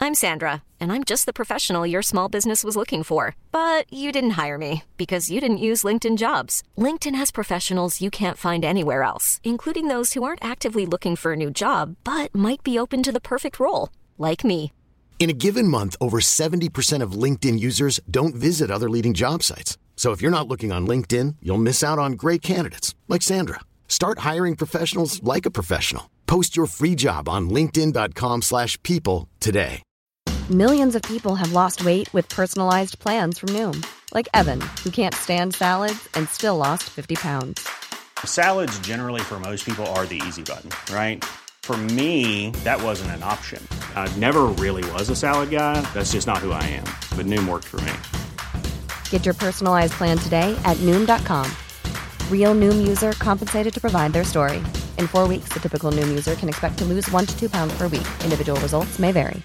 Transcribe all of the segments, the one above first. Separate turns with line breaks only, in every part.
I'm Sandra, and I'm just the professional your small business was looking for. But you didn't hire me because you didn't use LinkedIn Jobs. LinkedIn has professionals you can't find anywhere else, including those who aren't actively looking for a new job, but might be open to the perfect role, like me.
In a given month, over 70% of LinkedIn users don't visit other leading job sites. So if you're not looking on LinkedIn, you'll miss out on great candidates like Sandra. Start hiring professionals like a professional. Post your free job on linkedin.com/people today.
Millions of people have lost weight with personalized plans from Noom. Like Evan, who can't stand salads and still lost 50 pounds.
Salads generally for most people are the easy button, right? For me, that wasn't an option. I never really was a salad guy. That's just not who I am. But Noom worked for me.
Get your personalized plan today at Noom.com. Real Noom user compensated to provide their story. In 4 weeks, the typical Noom user can expect to lose 1 to 2 pounds per week. Individual results may vary.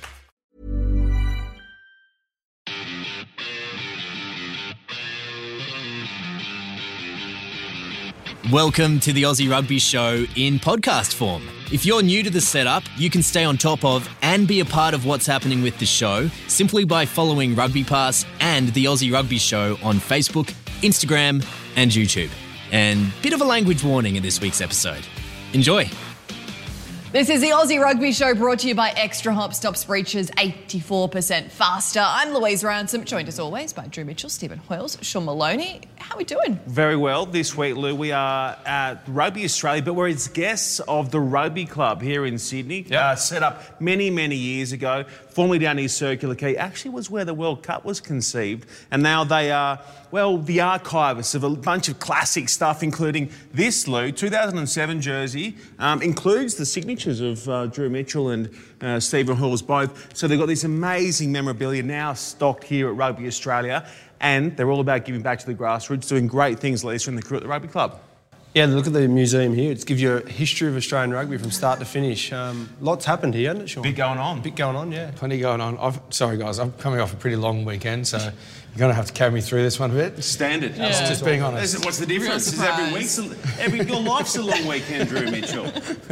Welcome to the Aussie Rugby Show in podcast form. If you're new to the setup, you can stay on top of and be a part of what's happening with the show simply by following Rugby Pass and the Aussie Rugby Show on Facebook, Instagram and YouTube. And bit of a language warning in this week's episode. Enjoy.
This is the Aussie Rugby Show brought to you by Extra Hop. Stops breaches 84% faster. I'm Louise Ransom, joined as always by Drew Mitchell, Stephen Hoyles, Sean Maloney. How are we doing?
Very well. This week, Lou, we are at Rugby Australia, but we're as guests of the Rugby Club here in Sydney.
Yep.
Set up many, many years ago, formerly down near Circular Quay. Actually was where the World Cup was conceived. And now they are, well, the archivists of a bunch of classic stuff, including this, Lou, 2007 jersey. Includes the signatures of Drew Mitchell and Stephen Hoyles both. So they've got this amazing memorabilia now stocked here at Rugby Australia. And they're all about giving back to the grassroots, doing great things, Lisa, and the crew at the Rugby Club.
Yeah, look at the museum here. It gives you a history of Australian rugby from start to finish. Lots happened here, hasn't it, Sean?
Bit going on.
Bit going on, yeah.
Plenty going on. Sorry, guys, I'm coming off a pretty long weekend, so you're going to have to carry me through this one a bit.
Standard.
Yeah.
Just being honest.
What's the difference? Is your life's a long weekend, Drew Mitchell.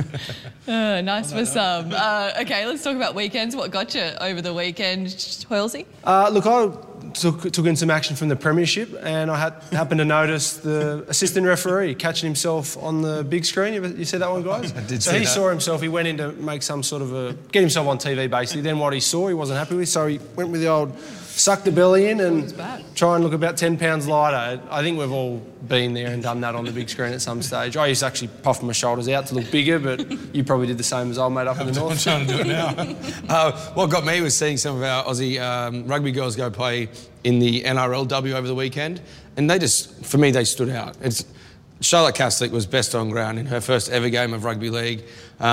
Nice for some. Okay, let's talk about weekends. What got you over the weekend, Hoylesy?
Look, I took in some action from the Premiership, and I happened to notice the assistant referee catching himself on the big screen. You see that one, guys?
I did
so
see
he
that.
saw himself. He went in to make some sort of get himself on TV, basically. Then what he saw, he wasn't happy with, so he went with the old suck the belly in and try and look about 10 pounds lighter. I think we've all been there and done that on the big screen at some stage. I used to actually puff my shoulders out to look bigger, but you probably did the same as old mate up in the north.
I'm trying to do it now. What got me was seeing some of our Aussie rugby girls go play in the NRLW over the weekend, and they just, for me, they stood out. Charlotte Caslick was best on ground in her first ever game of rugby league.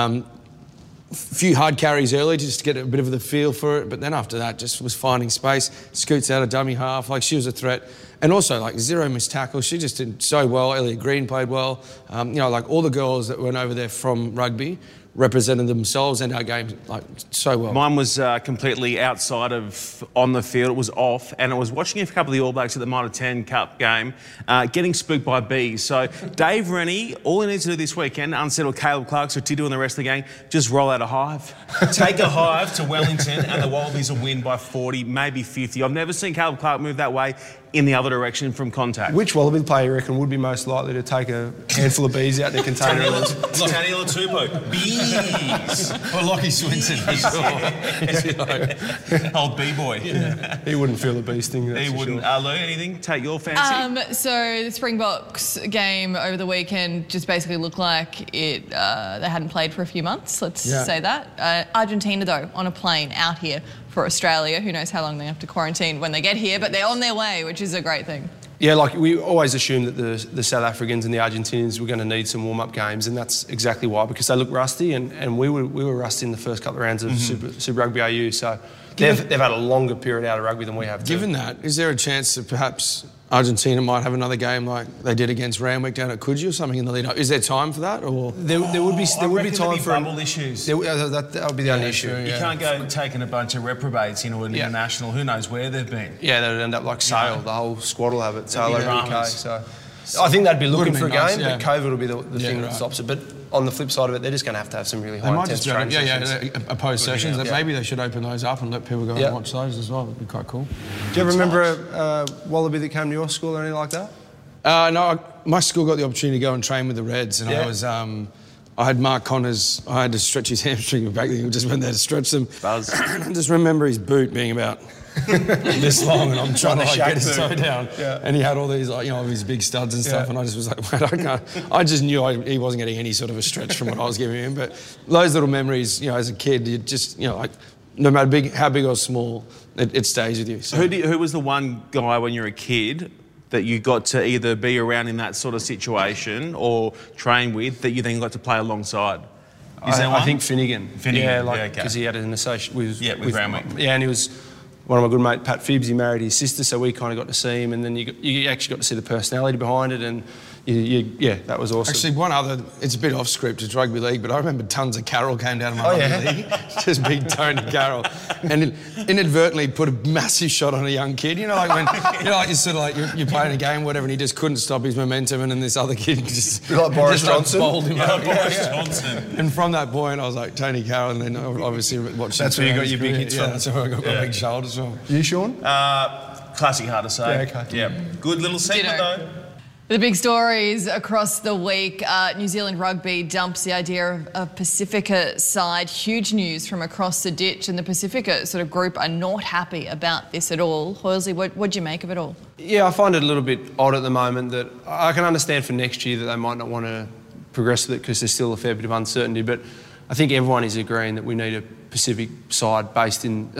Few hard carries early just to get a bit of the feel for it, but then after that just was finding space, scoots out a dummy half, like she was a threat. And also like zero missed tackles, she just did so well. Elliot Green played well. Like all the girls that went over there from rugby represented themselves and our game like so well.
Mine was completely outside of on the field. It was off, and I was watching a couple of the All Blacks at the Mitre 10 Cup game, getting spooked by bees. So Dave Rennie, all he needs to do this weekend, unsettle Caleb Clark, so Tidu and the rest of the gang, just roll out a hive. Take a hive to Wellington, and the Wallabies will win by 40, maybe 50. I've never seen Caleb Clark move that way in the other direction from contact.
Which Wallaby player you reckon would be most likely to take a handful of bees out their container?
Taniela Tupou. Bees.
Or Lockie Swinton.
Old B-boy.
Yeah. He wouldn't feel the bee sting.
He wouldn't. Sure. Lou, anything take your fancy?
So the Springboks game over the weekend just basically looked like they hadn't played for a few months. Let's say that. Argentina, though, on a plane out here for Australia. Who knows how long they have to quarantine when they get here, but they're on their way, which is a great thing.
Yeah, like we always assumed that the South Africans and the Argentinians were going to need some warm-up games, and that's exactly why, because they look rusty, and we were rusty in the first couple of rounds of Super Rugby AU, so they've had a longer period out of rugby than we have.
Given that, is there a chance that perhaps Argentina might have another game like they did against Randwick down at Coogee or something in the lead-up? Is there time for that? Or
there would be time for
bubble issues.
That would be the only issue.
You can't go taking a bunch of reprobates into an international. Who knows where they've been?
Yeah, they would end up like Sale. The whole squad will have it. Sale over UK. So I think they'd be looking for a game, but COVID will be the thing that stops it. But on the flip side of it, they're just going to have some really high intense training sessions.
Opposed sessions. Maybe they should open those up and let people go and watch those as well. It'd be quite cool.
Do you ever remember a Wallaby that came to your school or anything like that?
No, my school got the opportunity to go and train with the Reds, and I had Mark Connors. I had to stretch his hamstring back then. He just went there to stretch them.
Buzz.
I just remember his boot being about this long, and I'm trying to get his toe down. Yeah. And he had all these, his big studs and stuff, and I just was like, wait, I can't. I just knew he wasn't getting any sort of a stretch from what I was giving him. But those little memories, as a kid, you just, like, no matter how big or small, it stays with you. So.
Who was the one guy when you were a kid that you got to either be around in that sort of situation or train with that you then got to play alongside?
I think Finnegan.
Yeah,
because he had an associate with
Randwick.
Yeah, and he was one of my good mate, Pat Phibbs. He married his sister, so we kind of got to see him, and then you actually got to see the personality behind it, and that was awesome.
Actually, one other, it's a bit off script, it's rugby league, but I remember tons of Carroll came down to my rugby league. Just big Tony Carroll. And inadvertently put a massive shot on a young kid. Like when, you're sort of like, you're playing a game, whatever, and he just couldn't stop his momentum, and then this other kid just...
Like Boris Johnson?
Boris Johnson.
And
from that point, I was like, Tony Carroll, and then obviously watching...
That's where you got your big hits from?
Yeah, that's where I got my big shoulders from.
You, Sean?
Classic, hard to say.
Yeah, okay.
Yeah. Good little segment, though.
The big stories across the week. New Zealand Rugby dumps the idea of a Pacifica side. Huge news from across the ditch, and the Pacifica sort of group are not happy about this at all. Hoylesley, what do you make of it all?
Yeah, I find it a little bit odd at the moment. That I can understand for next year that they might not want to progress with it because there's still a fair bit of uncertainty, but I think everyone is agreeing that we need a Pacific side in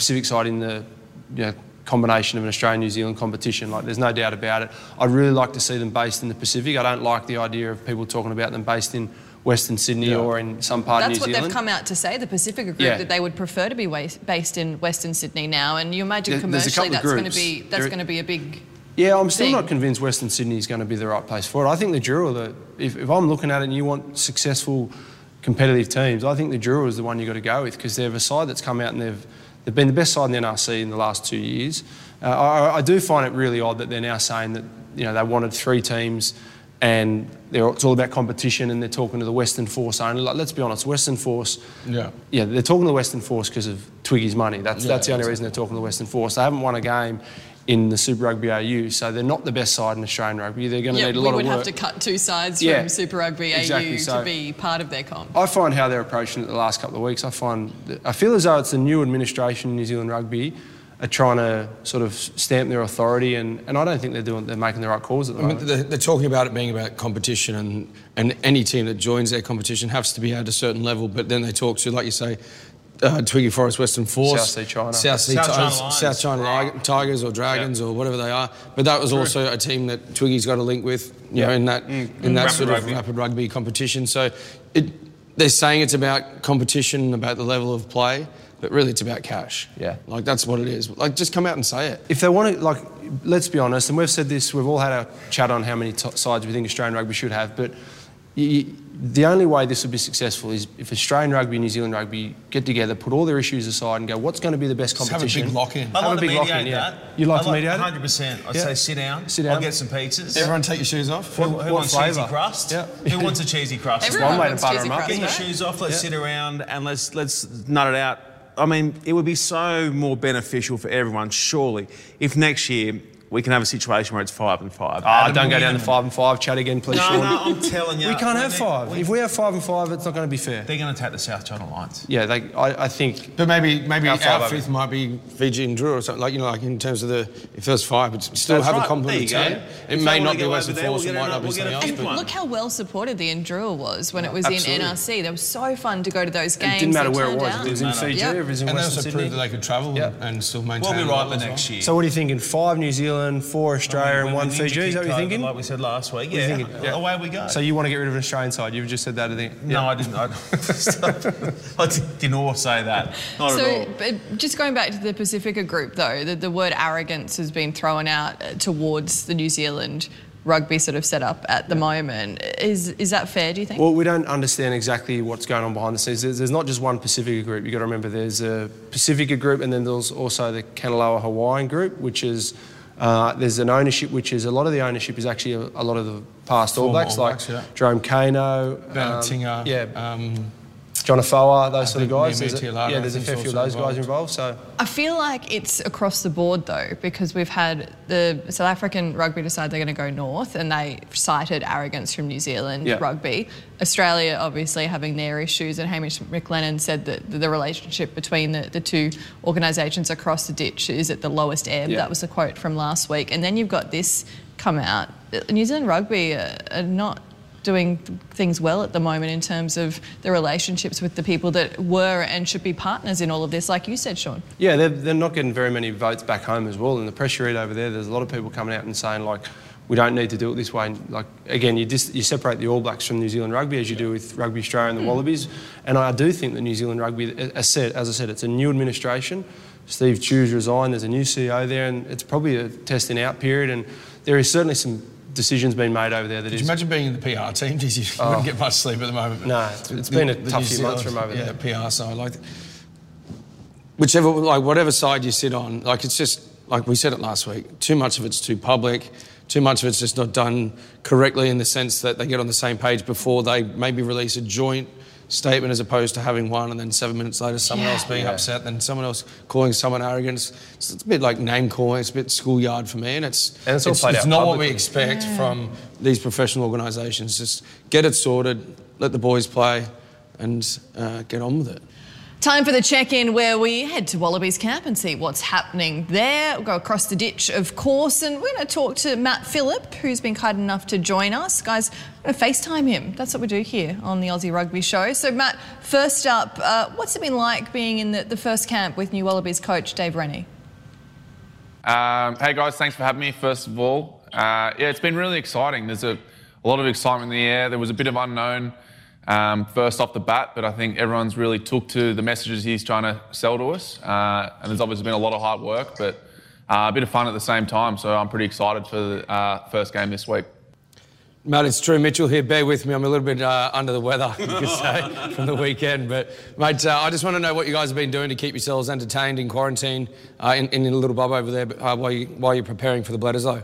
the combination of an Australian-New Zealand competition. Like, there's no doubt about it. I'd really like to see them based in the Pacific. I don't like the idea of people talking about them based in Western Sydney or in some part of New Zealand.
That's what they've come out to say, the Pacifica group, that they would prefer to be based in Western Sydney now. And you imagine commercially that's going to be a big...
Yeah, I'm still not convinced Western Sydney is going to be the right place for it. I think the Drua, if I'm looking at it and you want successful competitive teams, I think the Drua is the one you've got to go with because they're a side that's come out and they've been the best side in the NRC in the last 2 years. I do find it really odd that they're now saying that they wanted 3 teams and it's all about competition and they're talking to the Western Force only. Like, let's be honest, Western Force... Yeah, they're talking to the Western Force because of Twiggy's money. That's the only reason they're talking to the Western Force. They haven't won a game in the Super Rugby AU, so they're not the best side in Australian rugby. They're going to need a lot of work.
We would have to cut 2 sides from Super Rugby AU to be part of their comp.
I find how they're approaching it the last couple of weeks, I feel as though it's the new administration in New Zealand Rugby are trying to sort of stamp their authority, and I don't think they're making the right calls at the moment.
They're talking about it being about competition, and any team that joins their competition has to be at a certain level, but then they talk to, like you say, Twiggy Forest, Western Force, South China Tigers or Dragons or whatever they are. But that was also a team that Twiggy's got a link with, in that sort of rapid rugby competition. So they're saying it's about competition, about the level of play, but really it's about cash. Yeah, like that's what it is. Like, just come out and say it.
If they want to, let's be honest, and we've said this, we've all had our chat on how many sides we think Australian rugby should have, but. The only way this would be successful is if Australian rugby and New Zealand rugby get together, put all their issues aside and go, what's going to be the best competition?
Have a big lock-in.
I'd like to mediate that.
You'd like to mediate
100%. I'd say sit down. I'll get some pizzas.
Everyone take your shoes off.
Who wants cheesy crust? Yeah. Who wants a cheesy crust?
Everyone wants cheesy crust.
Get your shoes off, let's sit around and let's nut it out. I mean, it would be so more beneficial for everyone, surely, if next year we can have a situation where it's 5 and 5.
Oh, don't go down to 5 and 5. Chat again, please, Sean.
No, I'm telling you.
We can't have 5. If we have 5 and 5, it's not going to be fair.
They're going to take the South China Lions.
Yeah, I think...
But maybe our fifth might be Fiji and Drua or something, like in terms of if there's 5, but still have a complement team. It may not be Western Force, it might not be something else.
And look how well supported the Drua was when it was in NRC. They were so fun to go to those games.
It didn't matter where it was. It was in Fiji, it was in Western Sydney.
And they also proved that they could travel and still maintain.
We'll be right for next year.
So what are you thinking? 5 New Zealand, 4 Australia and 1 Fiji, is that what you're thinking?
Like we said last week, away we go.
So you want to get rid of an Australian side? You've just said that, I think.
No, I didn't. I didn't all say that. Not at all.
But just going back to the Pacifica group, though, the word arrogance has been thrown out towards the New Zealand rugby sort of setup at the moment. Is that fair, do you think?
Well, we don't understand exactly what's going on behind the scenes. There's not just one Pacifica group. You've got to remember there's a Pacifica group and then there's also the Kanaloa Hawaiian group, which is There's an ownership, which is a lot of the ownership is actually a lot of the past All Blacks, Jerome Kano,
Tinger,
John Afoa, those sort of guys. There's a fair few of those guys involved. So
I feel like it's across the board though, because we've had the South African rugby decide they're going to go north, and they cited arrogance from New Zealand rugby. Australia obviously having their issues, and Hamish McLennan said that the relationship between the two organisations across the ditch is at the lowest ebb. That was a quote from last week. And then you've got this come out. New Zealand rugby are not doing things well at the moment in terms of the relationships with the people that were and should be partners in all of this, like you said, Sean.
Yeah, they're not getting very many votes back home as well, and the pressure over there's a lot of people coming out and saying, like, we don't need to do it this way. Like, again, you separate the All Blacks from New Zealand rugby as you do with Rugby Australia and the Wallabies, and I do think that New Zealand rugby, as I said, it's a new administration. Steve Chew's resigned, there's a new CEO there, and it's probably a testing out period, and there is certainly some decisions being made over there.
Could you imagine being in the PR team? You wouldn't get much sleep at the moment.
No, it's been a tough few months from over there.
Yeah, PR side, whatever side you sit on, it's just, like we said it last week, too much of it's too public, too much of it's just not done correctly in the sense that they get on the same page before they maybe release a joint statement as opposed to having one and then 7 minutes later someone else being upset, then someone else calling someone arrogant. It's a bit like name calling, it's a bit schoolyard for me, and it's not what we expect from these professional organisations. Just get it sorted, let the boys play and get on with it.
Time for the check-in where we head to Wallabies camp and see what's happening there. We'll go across the ditch, of course, and we're going to talk to Matt Phillip, who's been kind enough to join us. Guys, we're going to FaceTime him. That's what we do here on the Aussie Rugby Show. So, Matt, first up, what's it been like being in the first camp with new Wallabies coach Dave Rennie?
Hey, guys, thanks for having me, first of all. It's been really exciting. There's a lot of excitement in the air. There was a bit of unknown first off the bat, but I think everyone's really took to the messages he's trying to sell to us. And there's obviously been a lot of hard work, but a bit of fun at the same time. So I'm pretty excited for the first game this week.
Matt, it's Drew Mitchell here. Bear with me. I'm a little bit under the weather, you could say, from the weekend. But, mate, I just want to know what you guys have been doing to keep yourselves entertained in quarantine in a little bub over there while you're preparing for the Bledisloe.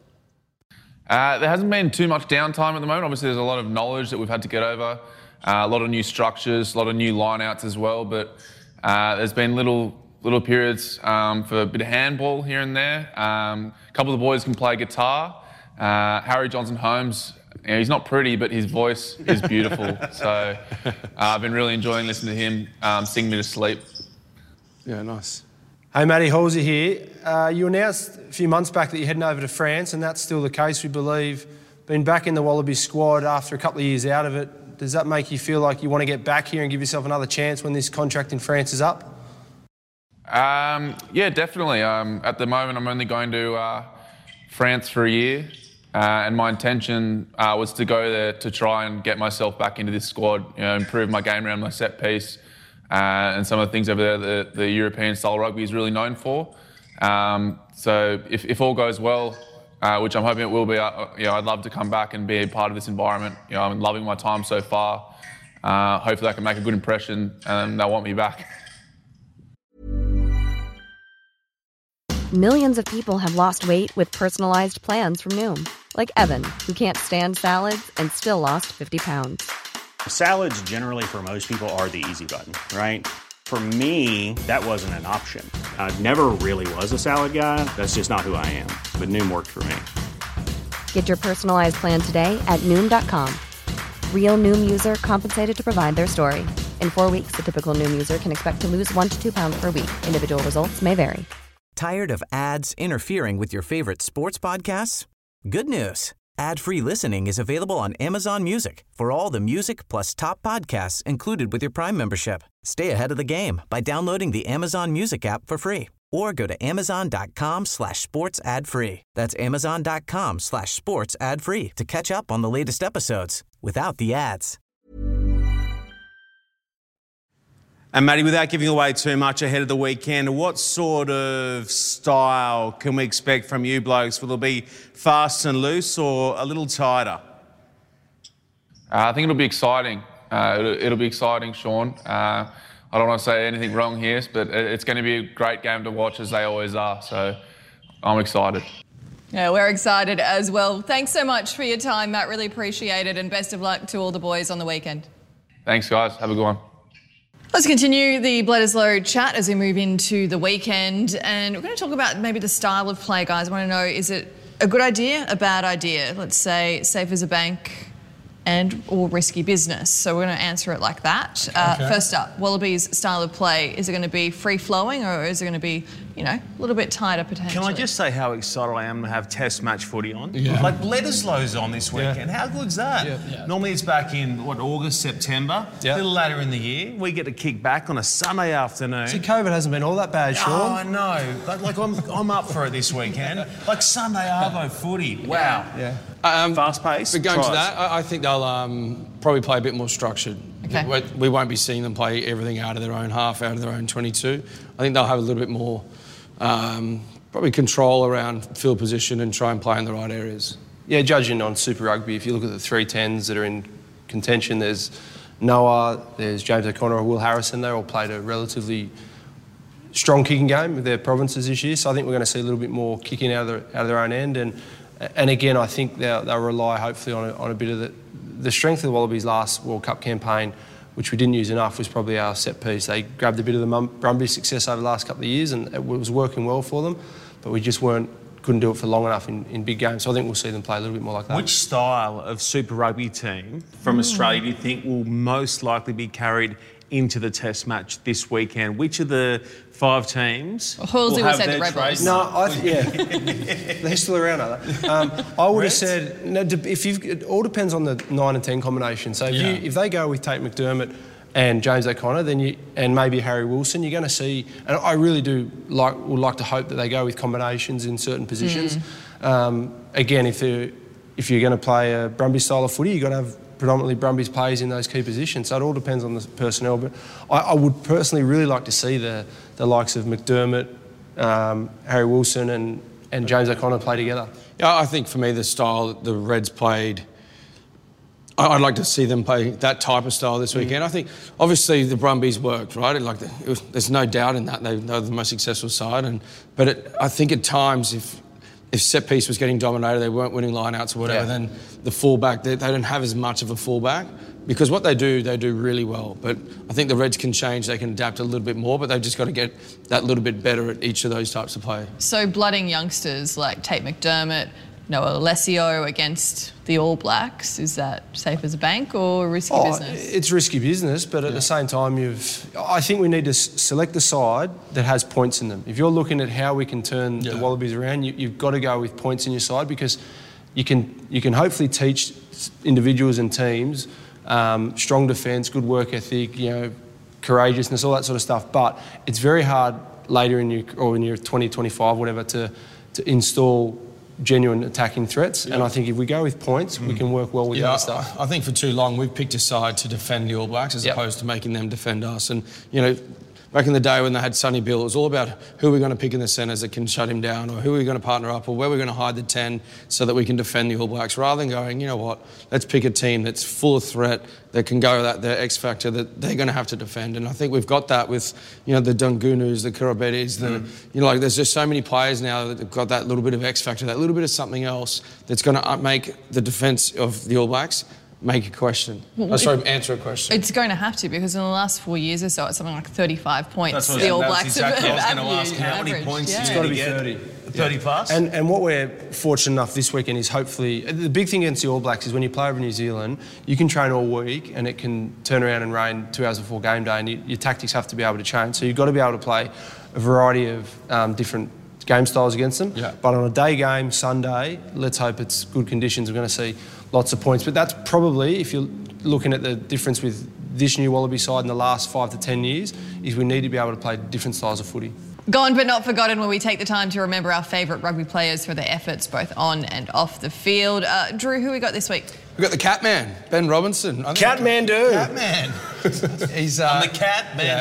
There hasn't been too much downtime at the moment. Obviously, there's a lot of knowledge that we've had to get over, a lot of new structures, a lot of new line-outs as well. But there's been little periods for a bit of handball here and there. A couple of the boys can play guitar. Harry Johnson-Holmes, he's not pretty, but his voice is beautiful. So I've been really enjoying listening to him sing me to sleep.
Yeah, nice.
Hey, Matty Halsey here. You announced a few months back that you're heading over to France, and that's still the case, we believe. Been back in the Wallabies squad after a couple of years out of it. Does that make you feel like you want to get back here and give yourself another chance when this contract in France is up?
Yeah, definitely. At the moment, I'm only going to France for a year, and my intention was to go there to try and get myself back into this squad, improve my game around my set piece, and some of the things over there the European style rugby is really known for. So if all goes well, which I'm hoping it will be, I'd love to come back and be a part of this environment. I'm loving my time so far. Hopefully I can make a good impression and they'll want me back.
Millions of people have lost weight with personalized plans from Noom. Like Evan, who can't stand salads and still lost 50 pounds.
Salads generally for most people are the easy button, right? For me, that wasn't an option. I never really was a salad guy. That's just not who I am. But Noom worked for me.
Get your personalized plan today at Noom.com. Real Noom user compensated to provide their story. In 4 weeks, the typical Noom user can expect to lose 1 to 2 pounds per week. Individual results may vary.
Tired of ads interfering with your favorite sports podcasts? Good news. Ad-free listening is available on Amazon Music for all the music plus top podcasts included with your Prime membership. Stay ahead of the game by downloading the Amazon Music app for free or go to amazon.com/sports ad free. That's amazon.com/sports ad free to catch up on the latest episodes without the ads.
And Matty, without giving away too much ahead of the weekend, what sort of style can we expect from you blokes? Will it be fast and loose or a little tighter?
I think it'll be exciting. It'll be exciting, Sean. I don't want to say anything wrong here, but it's going to be a great game to watch as they always are. So I'm excited.
Yeah, we're excited as well. Thanks so much for your time, Matt. Really appreciate it, and best of luck to all the boys on the weekend.
Thanks, guys. Have a good one.
Let's continue the Bledisloe chat as we move into the weekend, and we're going to talk about maybe the style of play, guys. I want to know, is it a good idea, a bad idea? Let's say safe as a bank and or risky business. So we're going to answer it like that. First up, Wallabies' style of play. Is it going to be free-flowing, or is it going to be, a little bit tighter potentially?
Can I just say how excited I am to have Test match footy on? Yeah. Like Bledisloe's on this weekend. Yeah. How good's that? Yeah. Normally it's back in, August, September. Yeah. A little later in the year. We get to kick back on a Sunday afternoon.
See, COVID hasn't been all that bad, Sean.
Oh, I know. Like I'm up for it this weekend. Like Sunday Arvo footy. Wow.
Yeah.
Fast pace.
But going to that, I think they'll probably play a bit more structured.
Okay.
We won't be seeing them play everything out of their own half, out of their own 22. I think they'll have a little bit more probably control around field position and try and play in the right areas.
Yeah, judging on Super Rugby, if you look at the 3 10s that are in contention, there's Noah, there's James O'Connor or Will Harrison. They all played a relatively strong kicking game with their provinces this year, so I think we're going to see a little bit more kicking out of their own end. And again, I think they'll rely hopefully on a bit of the strength of the Wallabies' last World Cup campaign, which we didn't use enough, was probably our set piece. They grabbed a bit of the Brumbies' success over the last couple of years, and it was working well for them, but we just couldn't do it for long enough in big games. So I think we'll see them play a little bit more like that.
Which style of Super Rugby team from Australia do you think will most likely be carried into the Test match this weekend? Which of the 5 teams
Halsey would say the Rebels.
No, they're still around, are they? I would have said, no, it all depends on the 9 and 10 combination. So if they go with Tate McDermott and James O'Connor, and maybe Harry Wilson, you're going to see, and I really would like to hope that they go with combinations in certain positions. Again, if you're going to play a Brumbies style of footy, you've got to have predominantly Brumbies players in those key positions. So it all depends on the personnel. But I would personally really like to see the likes of McDermott, Harry Wilson and James O'Connor play together.
Yeah, I think for me the style the Reds played, I'd like to see them play that type of style this weekend. I think obviously the Brumbies worked, right? There's no doubt in that. They're the most successful side. But I think at times if set piece was getting dominated, they weren't winning lineouts or whatever, then the fullback, they don't have as much of a fullback, because what they do really well. But I think the Reds can change, they can adapt a little bit more, but they've just got to get that little bit better at each of those types of play.
So blooding youngsters like Tate McDermott, Noah Alessio against the All Blacks, is that safe as a bank or risky business?
It's risky business, but at the same time, I think we need to select a side that has points in them. If you're looking at how we can turn the Wallabies around, you've got to go with points in your side, because you can hopefully teach individuals and teams strong defence, good work ethic, courageousness, all that sort of stuff. But it's very hard later in your 20, 25, whatever, to install genuine attacking threats, and I think if we go with points, we can work well with that stuff.
I think for too long we've picked a side to defend the All Blacks as opposed to making them defend us. And back in the day when they had Sonny Bill, it was all about who we're going to pick in the centres that can shut him down, or who we're going to partner up, or where we're going to hide the 10 so that we can defend the All Blacks, rather than going, you know what, let's pick a team that's full of threat, that can go that their X factor that they're going to have to defend. And I think we've got that with, the Dungunus, the Karabetis, there's just so many players now that have got that little bit of X factor, that little bit of something else that's going to make the defence of the All Blacks make a question. Answer a question.
It's going to have to, because in the last 4 years or so, it's something like 35 points. The All Blacks have
I was going to ask, how many points
it's got to be 30.
30 plus?
And what we're fortunate enough this weekend is hopefully... The big thing against the All Blacks is when you play over New Zealand, you can train all week and it can turn around and rain 2 hours before game day, and your tactics have to be able to change. So you've got to be able to play a variety of different game styles against them. Yeah. But on a day game, Sunday, let's hope it's good conditions. We're going to see lots of points. But that's probably, if you're looking at the difference with this new Wallaby side in the last 5 to 10 years, is we need to be able to play different styles of footy.
Gone but not forgotten, where we take the time to remember our favourite rugby players for their efforts both on and off the field. Drew, who we got this week?
We've got the cat man, Ben Robinson.
Catmandu.
Catman. He's
I'm the cat man.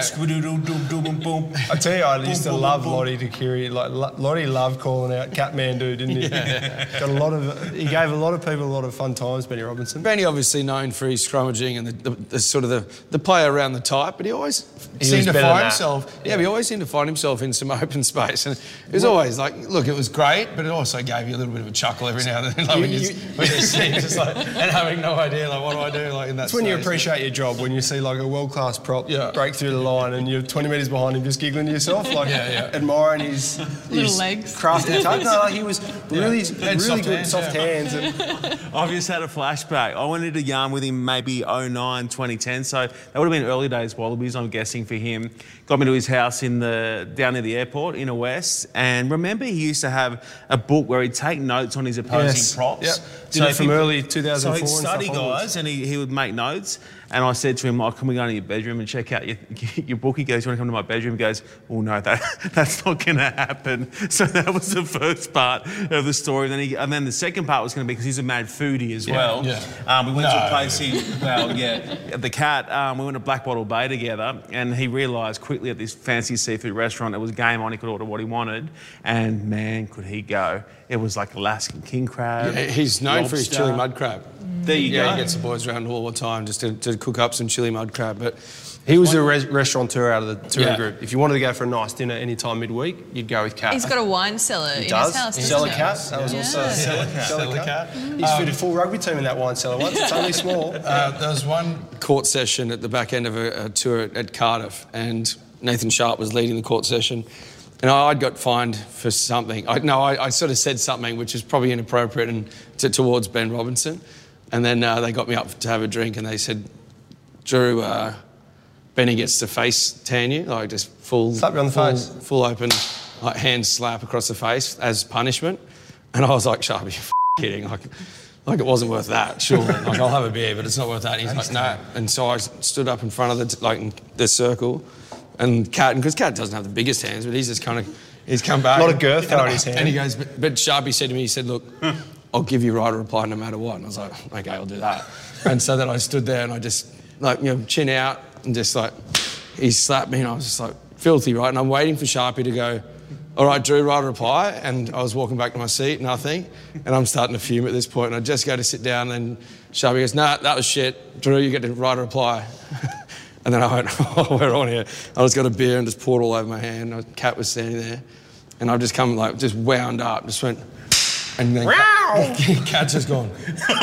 Boom.
I tell you, I used to love Lottie Takiri. Like Lottie loved calling out Catmandu, didn't he? Yeah. He gave a lot of people a lot of fun times, Benny Robinson.
Benny obviously known for his scrummaging and the sort of the play around the type, but he always seemed to find himself. Yeah, but he always seemed to find himself in some open space, and it was always like, look, it was great, but it also gave you a little bit of a chuckle every now and then, like when you see just like and having no idea, like what do I do, like in that. It's
when you appreciate your job, when you see like a world-class prop break through the line and you're 20 metres behind him, just giggling to yourself, like admiring his
little legs,
crafty touch. No, like he was really good, soft hands. And
I've just had a flashback. I went into yarn with him maybe 09, 2010, so that would have been early days Wallabies, I'm guessing, for him. Got me to his house down near the airport, Inner West, and remember he used to have a book where he'd take notes on his opposing props.
Yep. Did it from early 2004.
So he'd study guys and he would make notes. And I said to him, can we go into your bedroom and check out your book? He goes, you want to come to my bedroom? He goes, oh, no, that's not going to happen. So that was the first part of the story. And then the second part was going to be, because he's a mad foodie as well. Yeah. We went to a place, the Cat, we went to Black Bottle Bay together, and he realised quickly at this fancy seafood restaurant, it was game on, he could order what he wanted, and man, could he go. It was like Alaskan king crab.
Yeah, he's known for his chili mud crab.
There you go.
He gets the boys around all the time just to cook up some chili mud crab. But he was a restaurateur out of the touring group. If you wanted to go for a nice dinner any time midweek, you'd go with Cat.
He's got a wine cellar in his house.
Cellar Cat. That was also Cellar Cat. He's fit a full rugby team in that wine cellar once. It's only small.
There was one court session at the back end of a tour at Cardiff, and Nathan Sharp was leading the court session. And I'd got fined for something. I sort of said something which is probably inappropriate towards Ben Robinson. And then they got me up to have a drink, and they said, Drew, Benny gets to face tan you, like just
slap you on the face,
full open, like hand slap across the face as punishment. And I was like, Sharp, you're kidding. Like it wasn't worth that, sure. Like I'll have a beer, but it's not worth that. And he's like, no. And so I stood up in front of the circle. And Cat, because Cat doesn't have the biggest hands, but he's just he's come back.
A lot of girth though in his hand.
And he goes, but Sharpie said to me, he said, look, I'll give you right a reply no matter what. And I was like, okay, I'll do that. And so then I stood there and I just, chin out and just he slapped me and I was just like, filthy, right? And I'm waiting for Sharpie to go, all right, Drew, write a reply. And I was walking back to my seat, nothing. And I'm starting to fume at this point. And I just go to sit down and Sharpie goes, nah, that was shit. Drew, you get to write a reply. And then I went, oh, we're on here. I just got a beer and just poured all over my hand. Cat was standing there. And I've just come, just wound up, just went, and then Cat's just gone.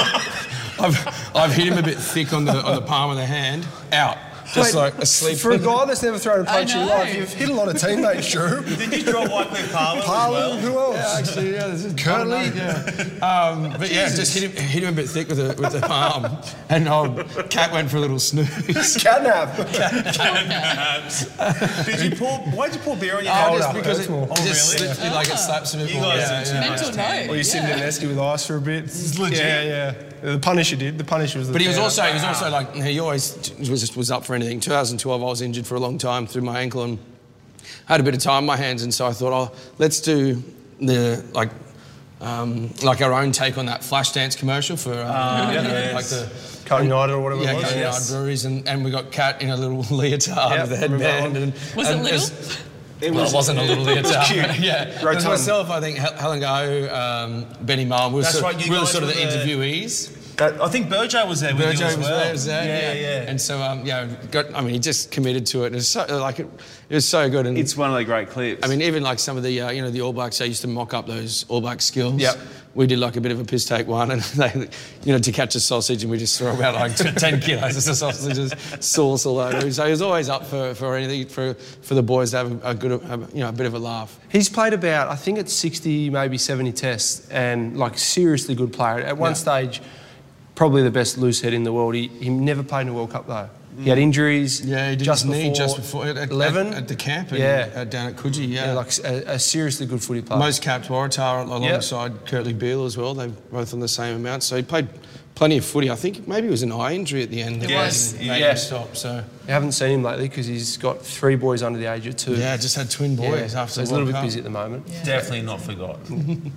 I've hit him a bit thick on the palm of the hand, out. Just asleep.
For a guy that's never thrown a punch in life, you've hit a lot of teammates, Drew.
Did you draw Wycliffe Parlin?
Parlin, who else?
Yeah, actually, this is
Curtly.
But yeah, just hit him a bit thick with the palm, and Cat went for a little snooze.
Catnap.
Why'd you pour beer on your
hand?
hand?
Just because it slipped me like it slaps a bit more.
Mental note.
Or you sitting in Nesky with ice for a bit. It's legit. Yeah. The Punisher did. The Punisher was the.
But he was also like he always was up for anything. 2012, I was injured for a long time through my ankle and had a bit of time on my hands, and so I thought, let's do the our own take on that Flashdance commercial for like the
Cone United or whatever it was.
Cone United Breweries, and we got Cat in a little leotard with a headband.
Was it little?
It wasn't a little leotard.
Cute.
Yeah. It was myself, I think, Helen Go, Benny Mullen. We were sort of the interviewees.
I think Burjo was there with you as well.
Yeah. And so, he just committed to it. And it was so, it was so good. And
it's one of the great clips.
I mean, even like some of the, the All Blacks, they used to mock up those All Black skills.
Yep.
We did like a bit of a piss take one, and they, to catch a sausage, and we just throw about like 10 kilos of sausages, sauce all over. So he was always up for anything for the boys to have a bit of a laugh.
He's played about, I think it's 60, maybe 70 tests, and seriously good player. At one stage, probably the best loose head in the world. He never played in a World Cup though. He had injuries.
Yeah, he did his knee just before at
11
at the camp. Down at Coogee.
Yeah, a seriously good footy player.
Most capped Waratah alongside Kurtley Beale as well. They're both on the same amount. So he played plenty of footy. I think maybe it was an eye injury at the end. Stop. So
I haven't seen him lately because he's got 3 boys under the age of 2.
Yeah, just had twin boys after.
So he's a little bit busy at the moment.
Yeah. Definitely not forgotten.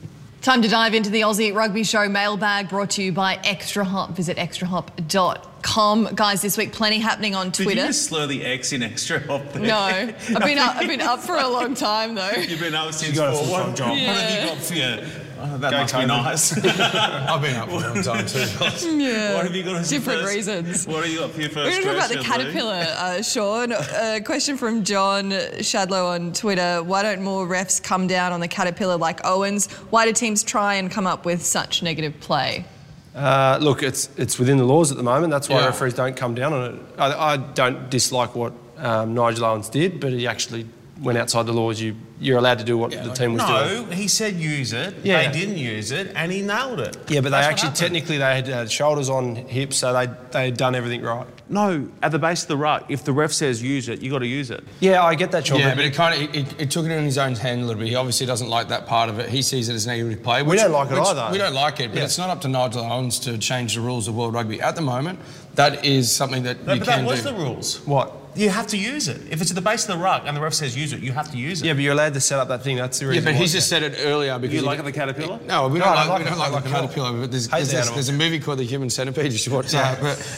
Time to dive into the Aussie Rugby Show mailbag, brought to you by Extra Hop. Visit extrahop.com. Guys, this week plenty happening on Twitter.
Did you just slur the X in Extra Hop there?
No. I've been up for a long time, though.
You've been up since
You got a full-time job.
Yeah.
What have you got for you? Oh, that must be nice.
I've been up for a long time too.
Yeah.
What have you got as
Different
your first,
reasons.
What have you got for your first
We're going to talk about the
question, Lee?
Caterpillar, Sean. A question from John Shadlow on Twitter. Why don't more refs come down on the Caterpillar like Owens? Why do teams try and come up with such negative play?
Look, it's within the laws at the moment. That's why
Yeah.
referees don't come down on it. I don't dislike what Nigel Owens did, but he actually went outside the laws. You're allowed to do what the team was doing.
No, he said use it.
Yeah.
They didn't use it, and he nailed it.
Yeah, but
That's
they
what happened.
technically they had shoulders on hips, so they had done everything right.
No, at the base of the ruck, if the ref says use it, you got to use it.
Yeah, I get that, Sean.
Yeah, but it took it in his own hand a little bit. He obviously doesn't like that part of it. He sees it as negative play.
We don't like it either.
We don't like it, but it's not up to Nigel Owens to change the rules of World Rugby. At the moment, that is something that
No,
you
but
can
that was
do.
the rules.
What?
You have to use it. If it's at the base of the ruck and the ref says use it, you have to use it.
Yeah, but you're allowed to set up that thing. That's the reason.
Yeah, but
why.
he's just said it earlier because...
You like the Caterpillar?
No, we
No,
don't
I
like
like
the
it at all.
Caterpillar, but
Hate the animal.
there's a movie called The Human Centipede you should watch that.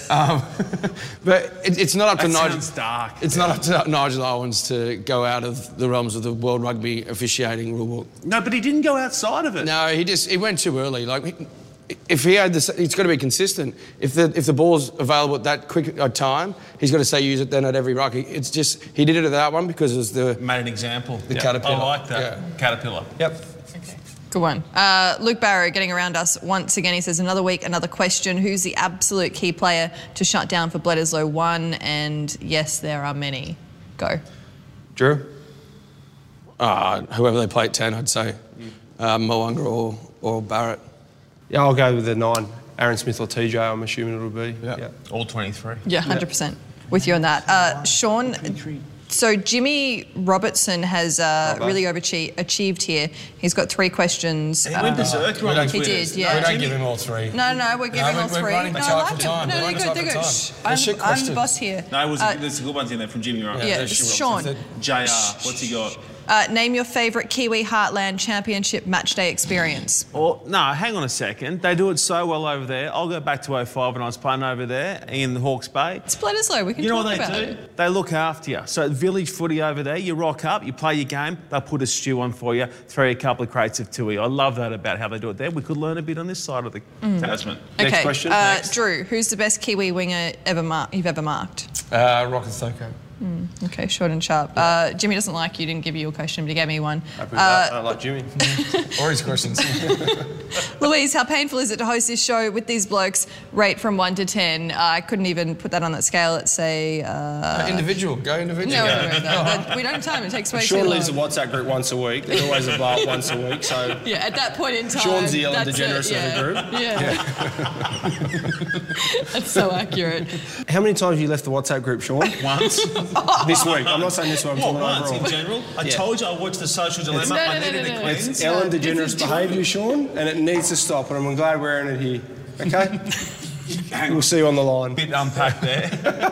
But it's not up to
That
Nigel...
sounds dark.
It's not up to Nigel Owens to go out of the realms of the World Rugby officiating rule book.
No, but he didn't go outside of it.
No, he went too early. If he had this, it's got to be consistent. If the ball's available at that quick a time, he's got to say use it then at every ruck. It's just he did it at that one because it was the
Made an example.
The Caterpillar.
I like that.
Yeah.
Caterpillar.
Yep.
Good one. Luke Barrow getting around us once again. He says, another week, another question. Who's the absolute key player to shut down for Bledisloe 1? And yes, there are many. Go.
Drew?
whoever they play at 10, I'd say Mo'unga or Barrett.
Yeah, I'll go with the 9. Aaron Smith or TJ, I'm assuming it'll be.
Yeah. All 23.
Yeah, 100% with you on that. Sean, so Jimmy Robertson has really achieved here. He's got 3 questions.
He went berserk on the
He
Twitters.
did, yeah.
We don't give him all 3.
No, we're giving all 3.
We're running
No,
the
I
chart
like
for
him.
time.
No,
We're
they're
running
good,
the
they're
chart
good.
for
Shh,
time. They're shit
I'm the
questions.
boss here.
No, there's a good ones in there from Jimmy, right?
Yeah, Sean.
JR, what's he got?
Name your favourite Kiwi Heartland Championship matchday experience.
Oh, no, hang on a second. They do it so well over there. I'll go back to 05 when I was playing over there in Hawke's Bay.
It's Bledisloe, we can
You know
talk
what they
about
do?
it.
They look after you. So at village footy over there, you rock up, you play your game, they'll put a stew on for you, throw you a couple of crates of tui. I love that about how they do it there. We could learn a bit on this side of the Tasman.
Okay,
Next question. Next.
Drew, who's the best Kiwi winger you've ever marked?
Rocket Thoko.
Okay, short and sharp. Jimmy doesn't like you, didn't give you your question, but he gave me one.
Happy with that. I don't like Jimmy.
Or his questions.
Louise, how painful is it to host this show with these blokes? Rate from 1 to 10. I couldn't even put that on that scale. Let's say...
Individual. Go individual.
No, we don't have time. It takes way too
Sean
long.
leaves the WhatsApp group once a week. There's always a bar once a week, so...
Yeah, at that point in time...
Sean's the Ellen
that's
DeGeneres
it,
of the group.
Yeah. That's so accurate.
How many times have you left the WhatsApp group, Sean?
Once.
This week. I'm not saying this week, I'm talking
Once in
overall.
general. I
Yeah.
told you I watched the Social Dilemma.
No,
I
no,
needed
no,
a
no.
cleanse.
It's Ellen
This
DeGeneres
is
behaviour, Sean, and it needs to stop, and I'm glad we're airing it here. Okay? We'll see you on the line.
Bit unpacked there.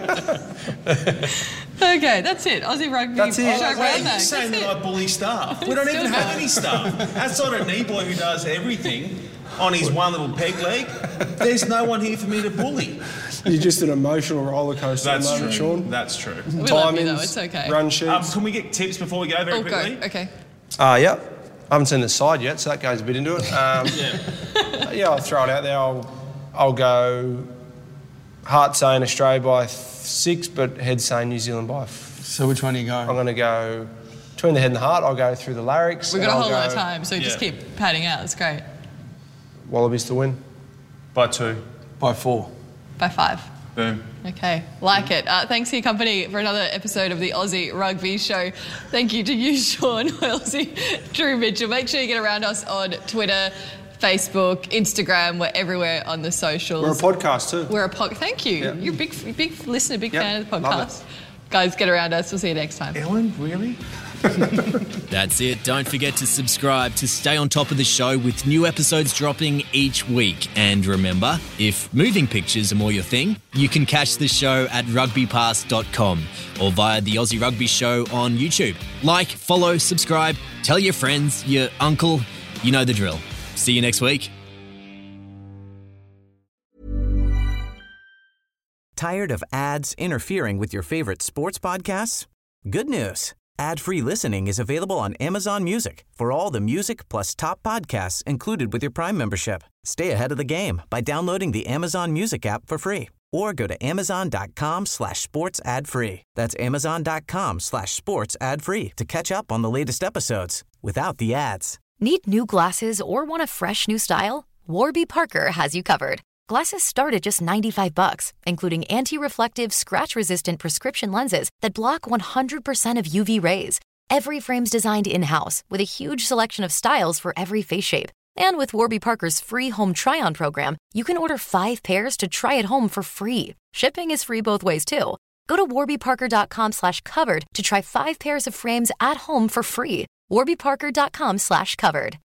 Okay, that's it. Aussie Rugby
That's it.
Show
Oh,
Why are you
Roundback.
saying
That's
that
it.
I bully staff? We don't even
Still
have
not.
any staff. Outside of Knee-Boy who does everything on his one little peg leg, there's no one here for me to bully.
You're just an emotional roller coaster at the
That's
moment,
true.
Sean.
That's true.
We love you though,
Timings,
it's okay.
run sheets.
Can we get tips before we go very
Oh,
quickly?
go. Okay.
Yeah. I haven't seen the side yet, so that goes a bit into it. Yeah, I'll throw it out there. I'll go heart saying Australia by 6, but head saying New Zealand by 4.
So which one are you going?
I'm going to go between the head and the heart. I'll go through the larynx.
We've
and
got a
I'll
whole lot of
go
time, so just
Yeah.
keep padding out. That's great.
Wallabies to win.
By 2.
By 4.
By 5.
Boom.
Okay, like it. Thanks for your company for another episode of the Aussie Rugby Show. Thank you to you, Sean Wellesley, Drew Mitchell. Make sure you get around us on Twitter, Facebook, Instagram. We're everywhere on the socials.
We're a podcast too.
We're a podcast. Thank you.
Yeah.
You're a big listener, big
Yep,
fan of the
love
podcast. Guys, get around us. We'll see you next time.
Ellen, really?
That's it. Don't forget to subscribe to stay on top of the show with new episodes dropping each week. And remember, if moving pictures are more your thing, you can catch the show at rugbypass.com or via the Aussie Rugby Show on YouTube. Like, follow, subscribe, tell your friends, your uncle, you know the drill. See you next week.
Tired of ads interfering with your favorite sports podcasts? Good news. Ad-free listening is available on Amazon Music for all the music plus top podcasts included with your Prime membership. Stay ahead of the game by downloading the Amazon Music app for free or go to amazon.com/sports ad free. That's amazon.com/sports ad free to catch up on the latest episodes without the ads.
Need new glasses or want a fresh new style? Warby Parker has you covered. Glasses start at just $95, including anti-reflective, scratch-resistant prescription lenses that block 100% of UV rays. Every frame's designed in-house with a huge selection of styles for every face shape. And with Warby Parker's free home try-on program, you can order 5 pairs to try at home for free. Shipping is free both ways, too. Go to warbyparker.com/covered to try 5 pairs of frames at home for free. warbyparker.com/covered.